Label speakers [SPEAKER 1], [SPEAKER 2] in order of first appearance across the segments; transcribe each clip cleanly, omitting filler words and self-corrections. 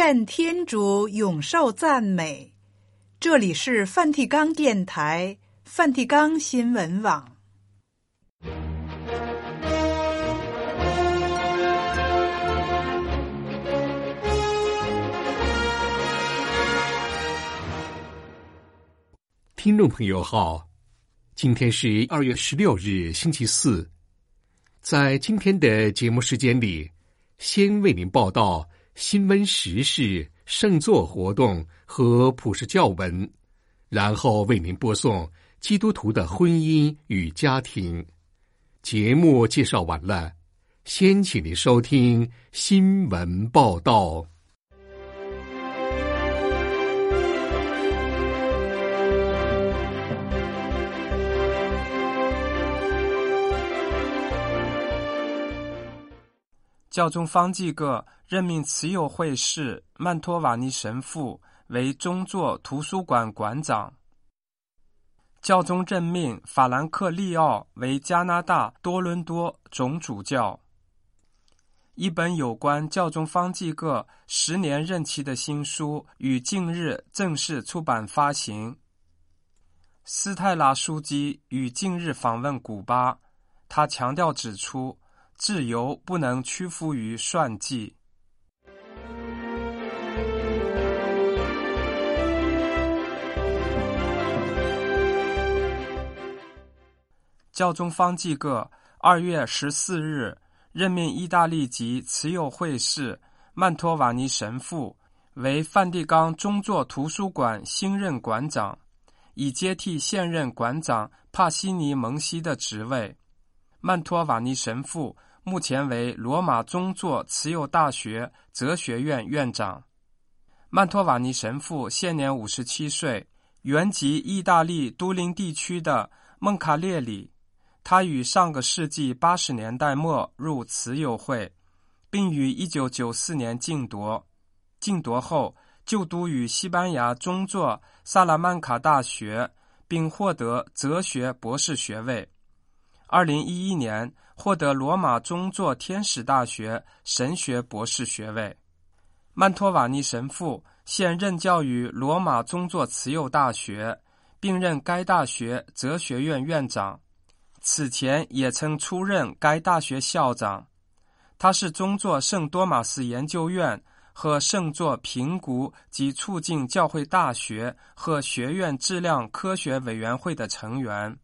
[SPEAKER 1] 愿天主永受赞美。这里是梵蒂冈电台、梵蒂冈新闻网。
[SPEAKER 2] 听众朋友好，今天是2月16日星期四。在今天的节目时间里，先为您报道新闻时事、圣座活动和普世教文，然后为您播送基督徒的婚姻与家庭。节目介绍完了，先请您收听新闻报道。
[SPEAKER 3] 教宗方济各任命慈幼会士曼托瓦尼神父为宗座图书馆馆长。教宗任命法兰克利奥为加拿大多伦多总主教。一本有关教宗方济各10年任期的新书于近日正式出版发行。斯泰拉枢机于近日访问古巴，他强调指出，自由不能屈服于算计。教宗方济各2月14日任命意大利籍慈幼会士曼托瓦尼神父为梵蒂冈宗座图书馆新任馆长，以接替现任馆长帕西尼蒙西的职位。曼托瓦尼神父目前为罗马宗座慈幼大学哲学院院长。曼托瓦尼神父现年57岁，原籍意大利都灵地区的孟卡列里。他于上个世纪80年代末入慈幼会，并于1994年晋铎。晋铎后就读于西班牙宗座萨拉曼卡大学，并获得哲学博士学位。2011年获得罗马宗座天使大学神学博士学位。曼托瓦尼神父现任教于罗马宗座慈幼大学，并任该大学哲学院院长，此前也曾出任该大学校长。他是宗座圣多马斯研究院和圣座评估及促进教会大学和学院质量科学委员会的成员。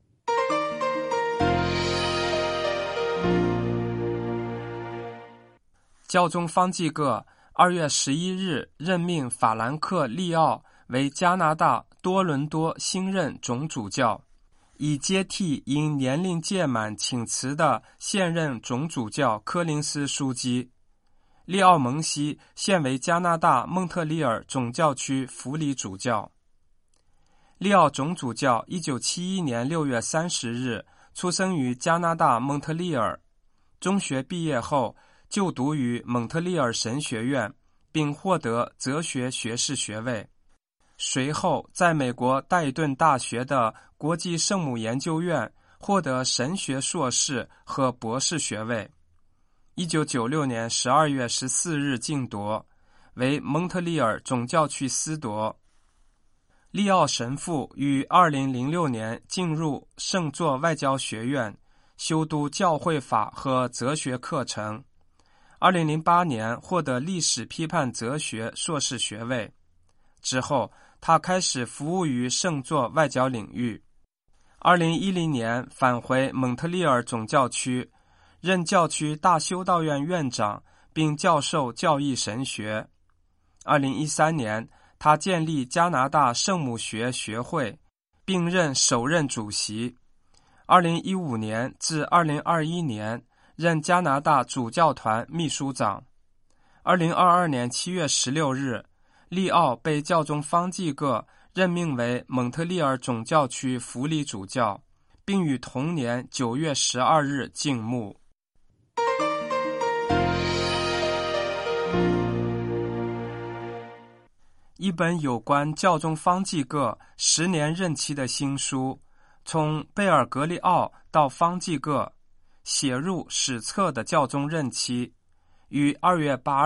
[SPEAKER 3] 教宗方济各2月11日任命法兰克利奥为加拿大多伦多新任总主教，以接替因年龄届满请辞的现任总主教柯林斯枢机。利奥蒙西现为加拿大蒙特利尔总教区辅理主教。利奥总主教1971年6月30日出生于加拿大蒙特利尔，中学毕业后就读于蒙特利尔神学院，并获得哲学学士学位。随后在美国戴顿大学的国际圣母研究院获得神学硕士和博士学位。1996年12月14日晋铎，为蒙特利尔总教区司铎。利奥神父于2006年进入圣座外交学院，修读教会法和哲学课程。2008年获得历史批判哲学硕士学位。之后他开始服务于圣座外交领域。2010年返回蒙特利尔总教区，任教区大修道院院长，并教授教义神学。2013年他建立加拿大圣母学学会，并任首任主席。2015年至2021年任加拿大主教团秘书长。2022年7月16日，利奥被教宗方济各任命为蒙特利尔总教区辅理主教，并于同年9月12日敬牧。一本有关教宗方济各10年任期的新书，从贝尔格利奥到方济各，写入史册的教宗任期，于2月8日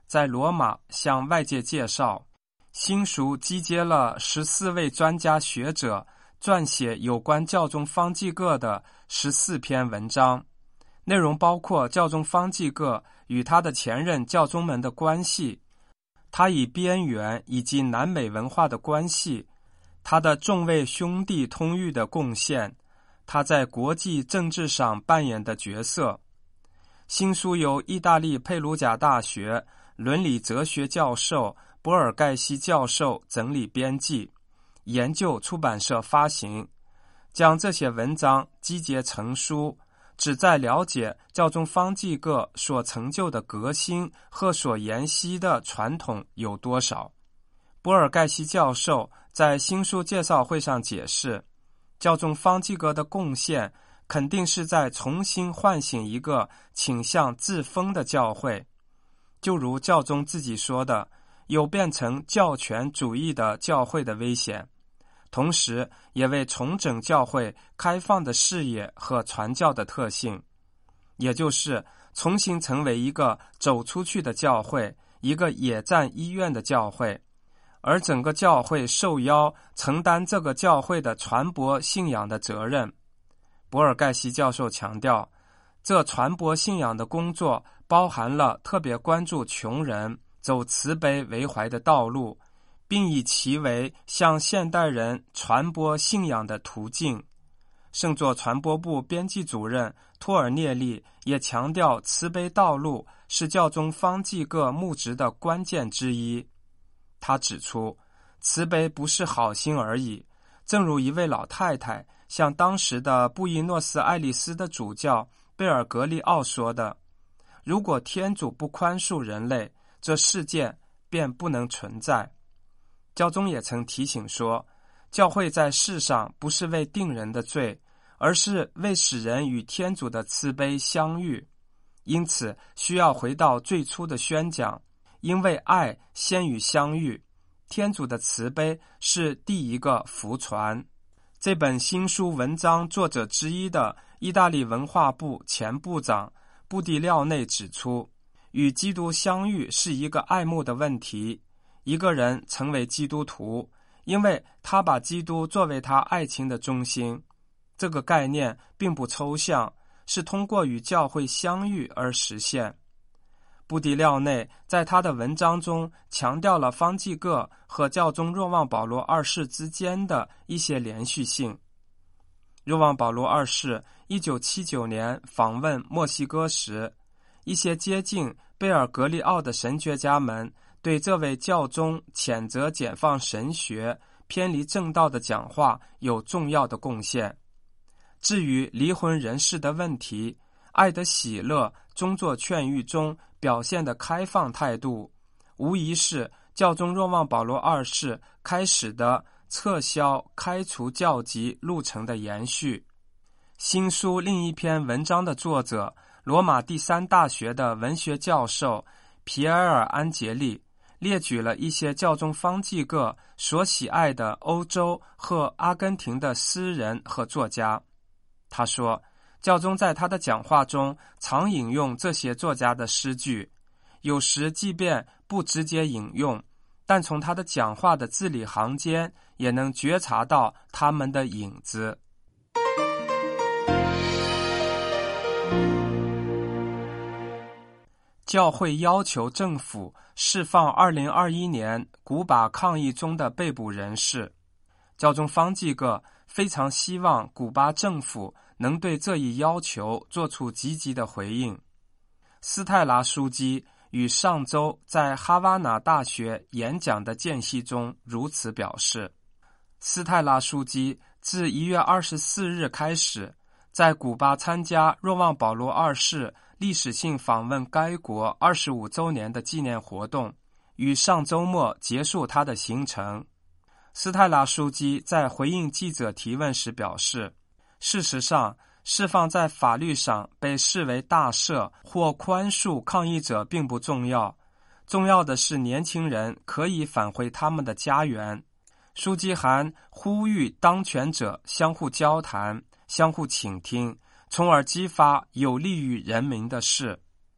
[SPEAKER 3] 在罗马向外界介绍。新书集结了14位专家学者撰写有关教宗方济各的14篇文章，内容包括教宗方济各与他的前任教宗们的关系，他与边缘以及南美文化的关系，他的众位兄弟通谕的贡献，他在国际政治上扮演的角色。新书由意大利佩鲁贾大学伦理哲学教授博尔盖西教授整理编辑，研究出版社发行，将这些文章集结成书，旨在了解教宗方济各所成就的革新和所沿袭的传统有多少。博尔盖西教授在新书介绍会上解释，教宗方济各的贡献肯定是在重新唤醒一个倾向自封的教会，就如教宗自己说的，有变成教权主义的教会的危险，同时也为重整教会开放的视野和传教的特性，也就是重新成为一个走出去的教会，一个野战医院的教会，而整个教会受邀承担这个教会的传播信仰的责任。博尔盖西教授强调，这传播信仰的工作包含了特别关注穷人，走慈悲为怀的道路，并以其为向现代人传播信仰的途径。圣座传播部编辑主任托尔涅利也强调，慈悲道路是教宗方济各牧职的关键之一。他指出，慈悲不是好心而已，正如一位老太太向当时的布宜诺斯艾利斯的主教贝尔格利奥说的，如果天主不宽恕人类，这世界便不能存在。教宗也曾提醒说，教会在世上不是为定人的罪，而是为使人与天主的慈悲相遇，因此需要回到最初的宣讲，因为爱先于相遇，天主的慈悲是第一个福传。这本新书文章作者之一的意大利文化部前部长布蒂廖内指出，与基督相遇是一个爱慕的问题，一个人成为基督徒，因为他把基督作为他爱情的中心。这个概念并不抽象，是通过与教会相遇而实现。布迪廖内在他的文章中强调了方济各和教宗若望保罗二世之间的一些连续性。若望保罗二世1979年访问墨西哥时，一些接近贝尔格利奥的神学家们对这位教宗谴责解放神学、偏离正道的讲话有重要的贡献。至于离婚人士的问题，爱的喜乐中作劝谕中表现的开放态度，无疑是教宗若望保罗二世开始的撤销开除教籍路程的延续。新书另一篇文章的作者，罗马第三大学的文学教授皮埃尔·安杰利列举了一些教宗方济各所喜爱的欧洲和阿根廷的诗人和作家。他说，教宗在他的讲话中常引用这些作家的诗句，有时即便不直接引用，但从他的讲话的字里行间也能觉察到他们的影子。教会要求政府释放2021年古巴抗议中的被捕人士。教宗方济各非常希望古巴政府能对这一要求做出积极的回应。斯泰拉枢机与上周在哈瓦那大学演讲的间隙中如此表示。斯泰拉枢机自1月24日开始，在古巴参加若望保罗二世历史性访问该国25周年的纪念活动，于上周末结束他的行程。斯泰拉枢机在回应记者提问时表示，事实上，释放在法律上被视为大赦或宽恕抗议者并不重要，重要的是年轻人可以返回他们的家园。枢机还呼吁当权者相互交谈，相互倾听，从而激发有利于人民的事。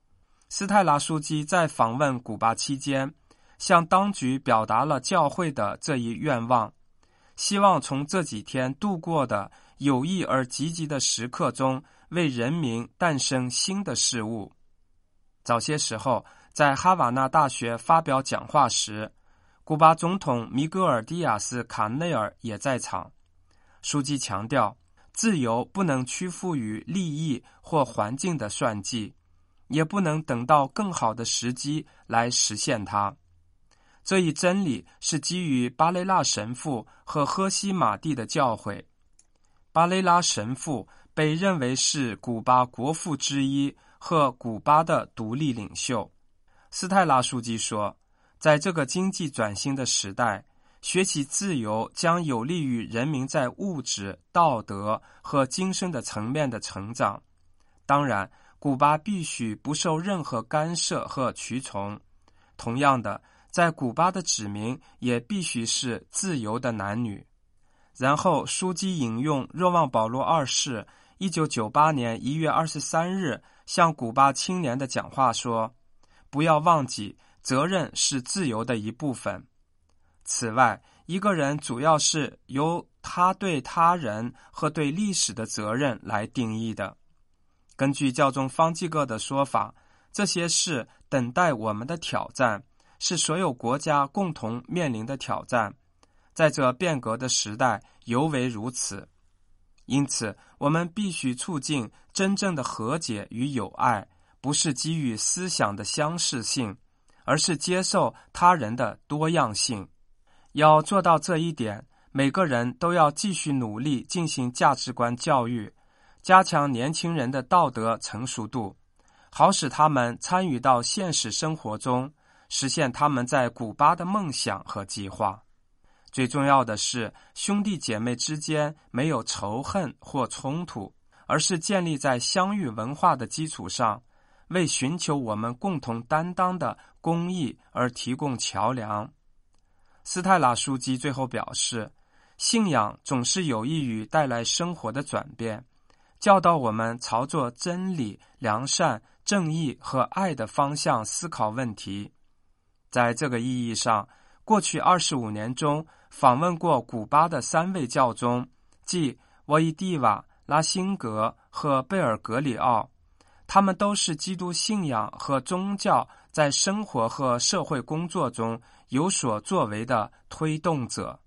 [SPEAKER 3] 斯泰拉枢机在访问古巴期间，向当局表达了教会的这一愿望，希望从这几天度过的有益而积极的时刻中，为人民诞生新的事物。早些时候，在哈瓦那大学发表讲话时，古巴总统米格尔·迪亚斯·卡内尔也在场。书记强调，自由不能屈服于利益或环境的算计，也不能等到更好的时机来实现它。这一真理是基于巴雷拉神父和赫西马蒂的教诲。巴雷拉神父被认为是古巴国父之一和古巴的独立领袖。斯泰拉书记说，在这个经济转型的时代，学习自由将有利于人民在物质、道德和精神的层面的成长。当然，古巴必须不受任何干涉和屈从。同样的，在古巴的子民也必须是自由的男女。然后书记引用若望保禄二世1998年1月23日向古巴青年的讲话说，不要忘记，责任是自由的一部分。此外，一个人主要是由他对他人和对历史的责任来定义的。根据教宗方济各的说法，这些是等待我们的挑战，是所有国家共同面临的挑战，在这变革的时代尤为如此。因此，我们必须促进真正的和解与友爱，不是基于思想的相似性，而是接受他人的多样性。要做到这一点，每个人都要继续努力进行价值观教育，加强年轻人的道德成熟度，好使他们参与到现实生活中，实现他们在古巴的梦想和计划。最重要的是，兄弟姐妹之间没有仇恨或冲突，而是建立在相遇文化的基础上，为寻求我们共同担当的公义而提供桥梁。斯泰拉书记最后表示，信仰总是有益于带来生活的转变，教导我们朝着真理、良善、正义和爱的方向思考问题。在这个意义上，过去25年中访问过古巴的3位教宗，即沃伊蒂瓦、拉辛格和贝尔格里奥，他们都是基督信仰和宗教在生活和社会工作中有所作为的推动者。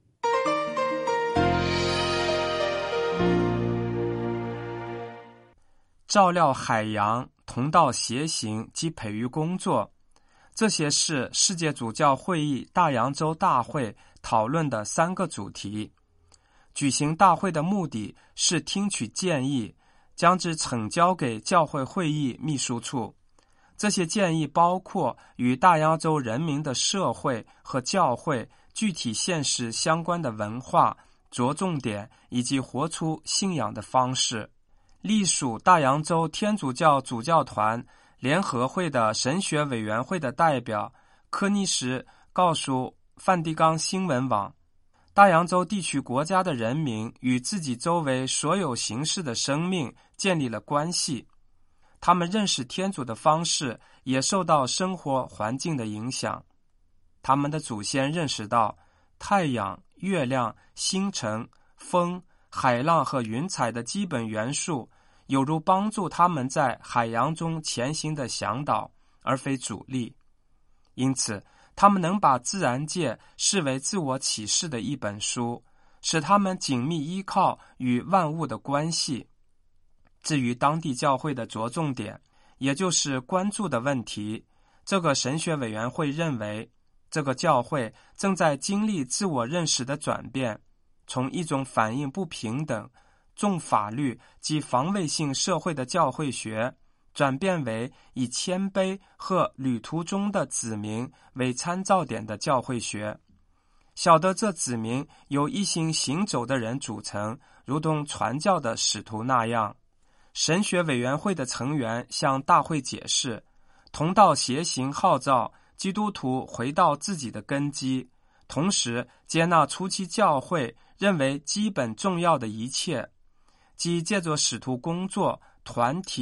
[SPEAKER 3] 照料海洋、同道协行及培育工作，这些是世界主教会议大洋洲大会讨论的3个主题。举行大会的目的是听取建议，将之呈交给教会会议秘书处。这些建议包括与大洋洲人民的社会和教会具体现实相关的文化、着重点以及活出信仰的方式。隶属大洋洲天主教主教团联合会的神学委员会的代表科尼什告诉梵蒂冈新闻网，大洋洲地区国家的人民与自己周围所有形式的生命建立了关系，他们认识天主的方式也受到生活环境的影响。他们的祖先认识到太阳、月亮、星辰、风、海浪和云彩的基本元素有如帮助他们在海洋中前行的向导，而非阻力。因此，他们能把自然界视为自我启示的一本书，使他们紧密依靠与万物的关系。至于当地教会的着重点，也就是关注的问题，这个神学委员会认为，这个教会正在经历自我认识的转变，从一种反映不平等、重法律及防卫性社会的教会学，转变为以谦卑和旅途中的子民为参照点的教会学。晓得这子民由一心行走的人组成，如同传教的使徒那样。神学委员会的成员向大会解释，同道协行号召基督徒回到自己的根基，同时接纳初期教会认为基本重要的一切，即借着使徒工作、团体、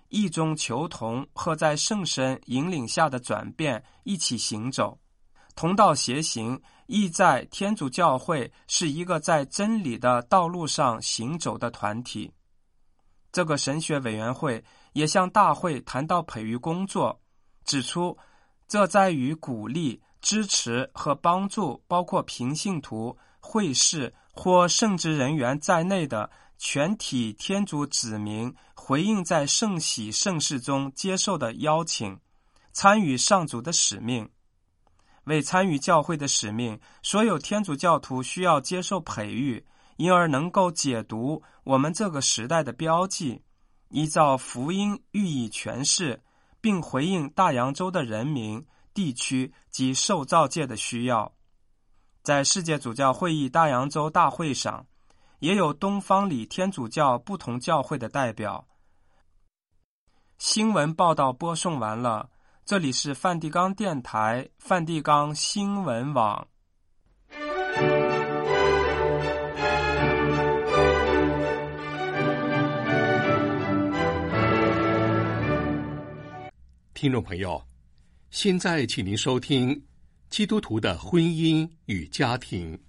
[SPEAKER 3] 异中求同和在圣神引领下的转变一起行走。同道协行意在天主教会是一个在真理的道路上行走的团体。这个神学委员会也向大会谈到培育工作，指出这在于鼓励、支持和帮助包括平信徒、会士或圣职人员在内的全体天主子民回应在圣喜圣事中接受的邀请，参与上主的使命。为参与教会的使命，所有天主教徒需要接受培育，因而能够解读我们这个时代的标记，依照福音予以诠释，并回应大洋洲的人民、地区及受造界的需要。在世界主教会议大洋洲大会上，也有东方里天主教不同教会的代表。新闻报道播送完了，这里是梵蒂冈电台梵蒂冈新闻网。
[SPEAKER 2] 听众朋友，现在请您收听基督徒的婚姻与家庭。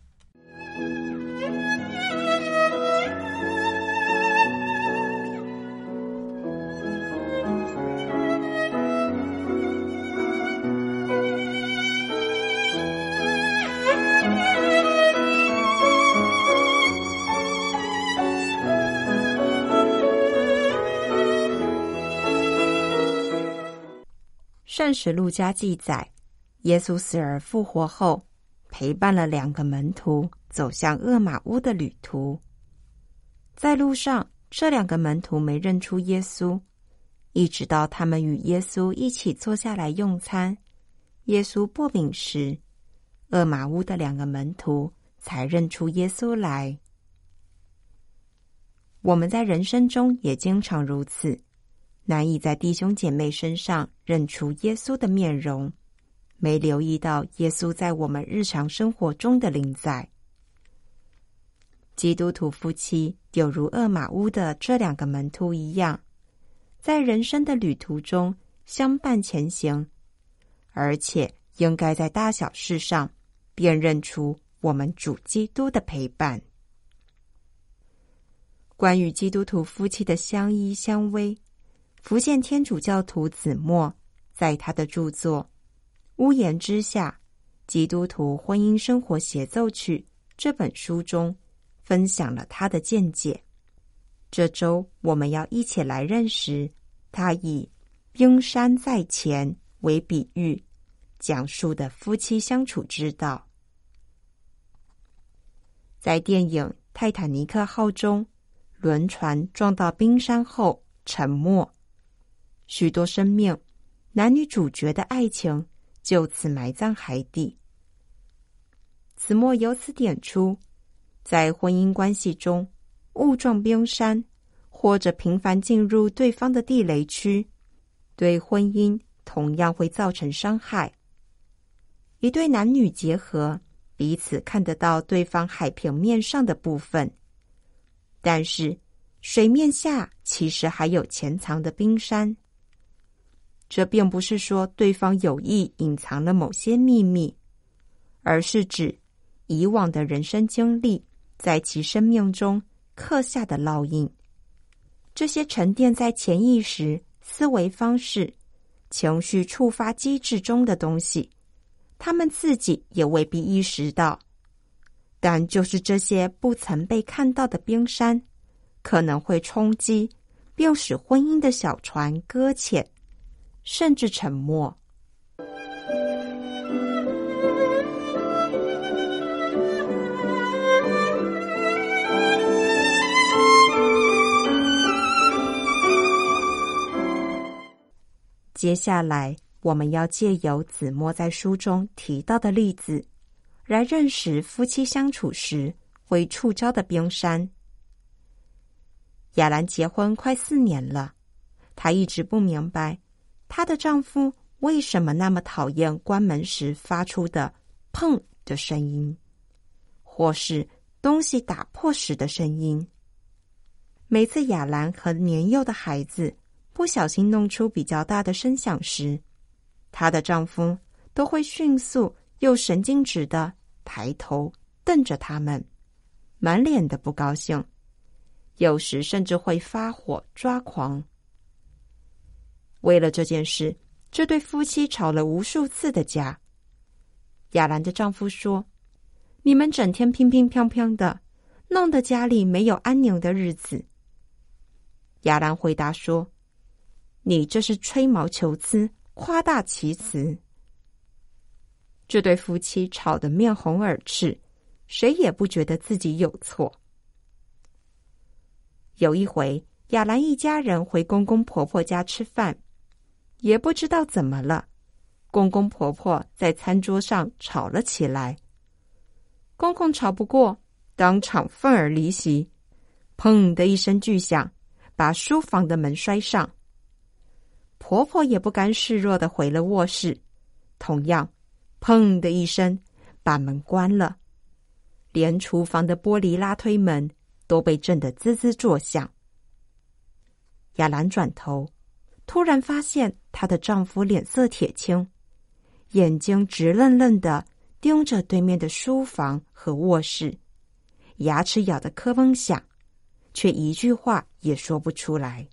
[SPEAKER 4] 圣史路加记载，耶稣死而复活后，陪伴了2个门徒走向厄玛乌的旅途。在路上，这2个门徒没认出耶稣，一直到他们与耶稣一起坐下来用餐，耶稣擘饼时，厄玛乌的2个门徒才认出耶稣来。我们在人生中也经常如此，难以在弟兄姐妹身上认出耶稣的面容，没留意到耶稣在我们日常生活中的临在。基督徒夫妻有如厄玛乌的这2个门徒一样，在人生的旅途中相伴前行，而且应该在大小事上辨认出我们主基督的陪伴。关于基督徒夫妻的相依相偎，福建天主教徒子墨在他的著作《屋檐之下：基督徒婚姻生活协奏曲》这本书中分享了他的见解。这周我们要一起来认识他以冰山在前为比喻讲述的夫妻相处之道。在电影《泰坦尼克号》中，轮船撞到冰山后沉没，许多生命，男女主角的爱情就此埋葬海底。子墨由此点出，在婚姻关系中，误撞冰山或者频繁进入对方的地雷区，对婚姻同样会造成伤害。一对男女结合，彼此看得到对方海平面上的部分，但是水面下其实还有潜藏的冰山。这并不是说对方有意隐藏了某些秘密，而是指以往的人生经历在其生命中刻下的烙印。这些沉淀在潜意识、思维方式、情绪触发机制中的东西，他们自己也未必意识到，但就是这些不曾被看到的冰山，可能会冲击并使婚姻的小船搁浅，甚至沉没。接下来，我们要借由子墨在书中提到的例子，来认识夫妻相处时会触礁的冰山。雅兰结婚快4年了，她一直不明白她的丈夫为什么那么讨厌关门时发出的砰的声音，或是东西打破时的声音。每次雅兰和年幼的孩子不小心弄出比较大的声响时，她的丈夫都会迅速又神经质地抬头瞪着他们，满脸的不高兴，有时甚至会发火抓狂。为了这件事，这对夫妻吵了无数次的架。亚兰的丈夫说：“你们整天乒乒乓乓的，弄得家里没有安宁的日子。”亚兰回答说：“你这是吹毛求疵，夸大其词。”这对夫妻吵得面红耳赤，谁也不觉得自己有错。有一回，亚兰一家人回公公婆婆家吃饭，也不知道怎么了，公公婆婆在餐桌上吵了起来。公公吵不过，当场愤而离席，砰的一声巨响，把书房的门摔上。婆婆也不甘示弱地回了卧室，同样砰的一声把门关了，连厨房的玻璃拉推门都被震得滋滋作响。亚兰转头，突然发现她的丈夫脸色铁青，眼睛直愣愣地盯着对面的书房和卧室，牙齿咬得咯嘣响，却一句话也说不出来。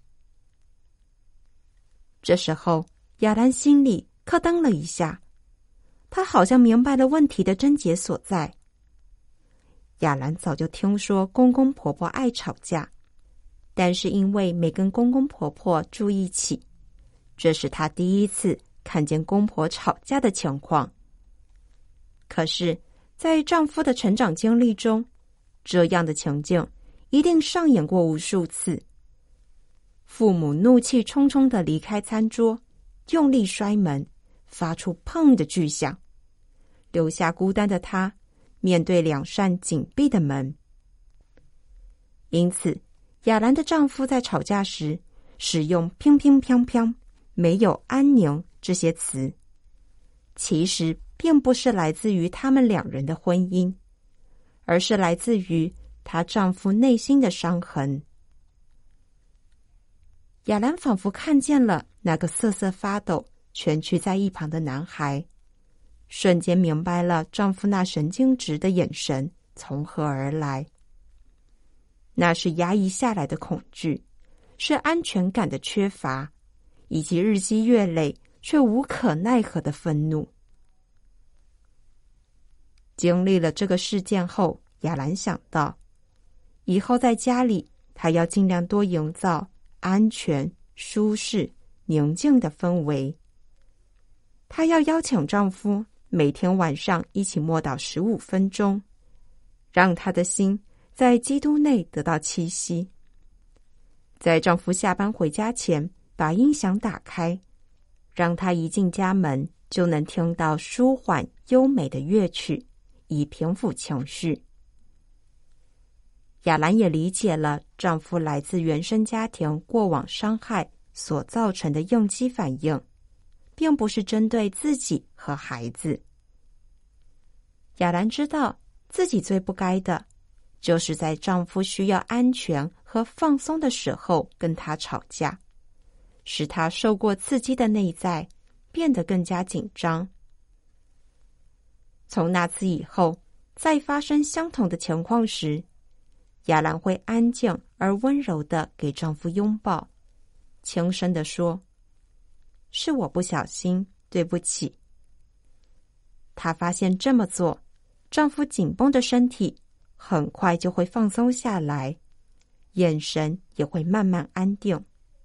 [SPEAKER 4] 这时候，亚兰心里咯噔了一下，她好像明白了问题的症结所在。亚兰早就听说公公婆婆爱吵架，但是因为没跟公公婆婆住一起，这是她第一次看见公婆吵架的情况。可是，在丈夫的成长经历中，这样的情境一定上演过无数次。父母怒气冲冲地离开餐桌，用力摔门，发出砰的巨响，留下孤单的她面对两扇紧闭的门。因此，亚兰的丈夫在吵架时使用乒乒乓乓、没有安宁这些词，其实并不是来自于他们两人的婚姻，而是来自于她丈夫内心的伤痕。亚兰仿佛看见了那个瑟瑟发抖、蜷曲在一旁的男孩，瞬间明白了丈夫那神经质的眼神从何而来。那是压抑下来的恐惧，是安全感的缺乏，以及日积月累却无可奈何的愤怒。经历了这个事件后，亚兰想到，以后在家里，她要尽量多营造安全、舒适、宁静的氛围。她要邀请丈夫每天晚上一起默祷15分钟，让她的心在基督内得到栖息。在丈夫下班回家前，把音响打开，让他一进家门就能听到舒缓优美的乐曲，以平抚情绪。亚兰也理解了丈夫来自原生家庭过往伤害所造成的应激反应，并不是针对自己和孩子。亚兰知道自己最不该的，就是在丈夫需要安全和放松的时候跟他吵架，使他受过刺激的内在变得更加紧张。从那次以后，再发生相同的情况时，亚兰会安静而温柔地给丈夫拥抱，轻声地说：“是我不小心，对不起。”她发现这么做，丈夫紧绷的身体很快就会放松下来，眼神也会慢慢安定。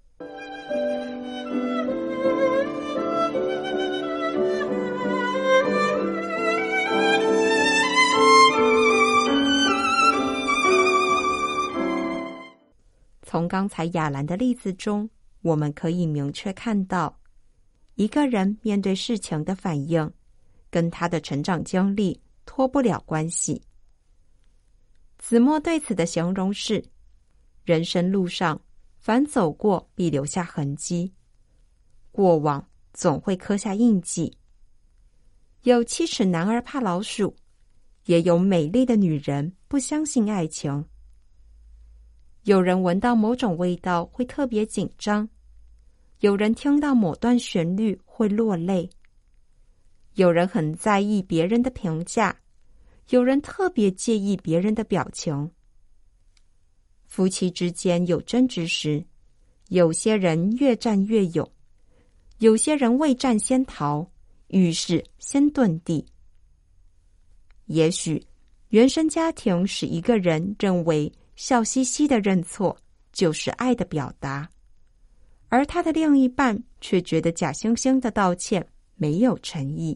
[SPEAKER 4] 从刚才亚兰的例子中，我们可以明确看到，一个人面对事情的反应，跟他的成长经历脱不了关系。子墨对此的形容是：人生路上，凡走过必留下痕迹，过往总会刻下印记。有7尺男儿怕老鼠，也有美丽的女人不相信爱情。有人闻到某种味道会特别紧张， 有人听到某段旋律会落泪，有人很在意别人的评价，有人特别介意别人的表情。夫妻之间有争执时，有些人越战越勇，有些人未战先逃，遇事先遁地。也许原生家庭使一个人认为笑嘻嘻的认错就是爱的表达，而他的另一半却觉得假惺惺的道歉没有诚意。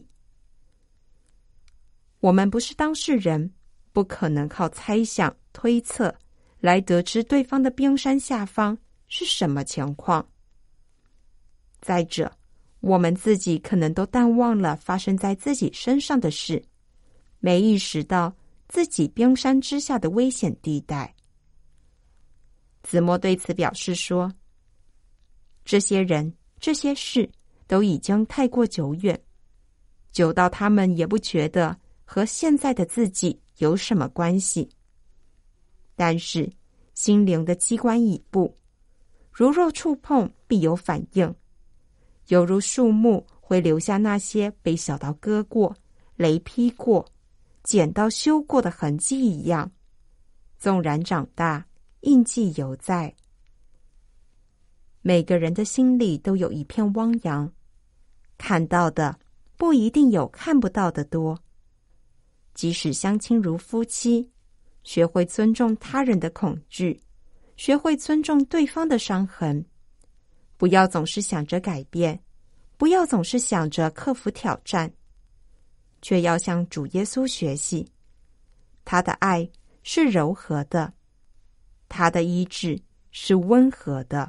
[SPEAKER 4] 我们不是当事人，不可能靠猜想、推测来得知对方的冰山下方是什么情况。再者，我们自己可能都淡忘了发生在自己身上的事，没意识到自己冰山之下的危险地带。子墨对此表示说，这些人、这些事都已经太过久远，久到他们也不觉得和现在的自己有什么关系。但是心灵的机关已布，如若触碰必有反应，犹如树木会留下那些被小刀割过、雷劈过、剪刀修过的痕迹一样，纵然长大，印记犹在。每个人的心里都有一片汪洋，看到的不一定有看不到的多。即使相亲如夫妻，学会尊重他人的恐惧，学会尊重对方的伤痕，不要总是想着改变，不要总是想着克服挑战，却要向主耶稣学习。他的爱是柔和的，他的医治是温和的。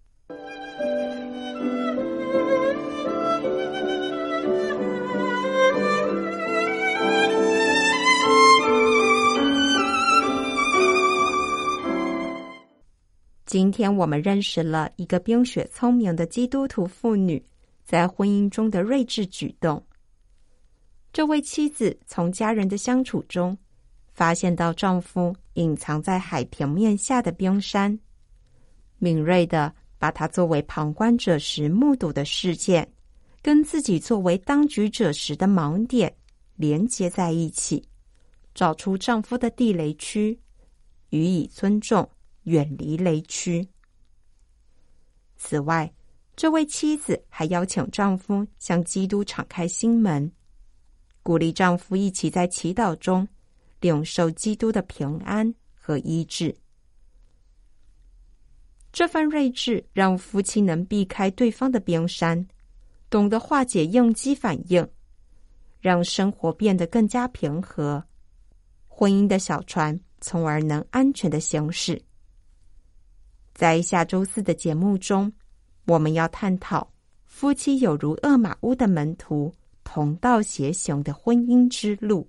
[SPEAKER 4] 今天我们认识了一个冰雪聪明的基督徒妇女在婚姻中的睿智举动。这位妻子从家人的相处中发现到丈夫隐藏在海平面下的冰山，敏锐地把他作为旁观者时目睹的事件跟自己作为当局者时的盲点连接在一起，找出丈夫的地雷区，予以尊重，远离雷区。此外，这位妻子还邀请丈夫向基督敞开心门，鼓励丈夫一起在祈祷中领受基督的平安和医治。这份睿智让夫妻能避开对方的冰山，懂得化解应激反应，让生活变得更加平和，婚姻的小船从而能安全的行驶。在下周四的节目中，我们要探讨夫妻有如厄玛乌的门徒同道偕行的婚姻之路。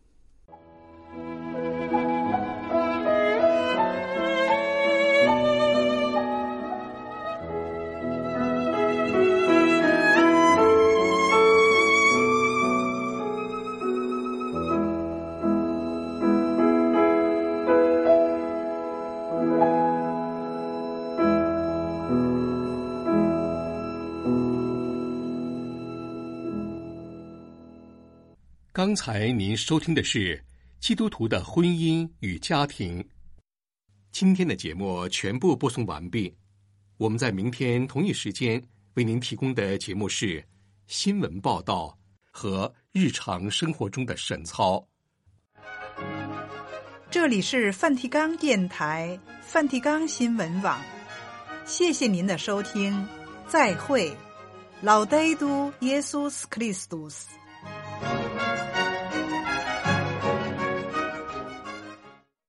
[SPEAKER 2] 刚才您收听的是基督徒的婚姻与家庭。今天的节目全部播送完毕，我们在明天同一时间为您提供的节目是新闻报道和日常生活中的神操。
[SPEAKER 1] 这里是梵蒂冈电台梵蒂冈新闻网，谢谢您的收听，再会。Laudetur Jesus Christus。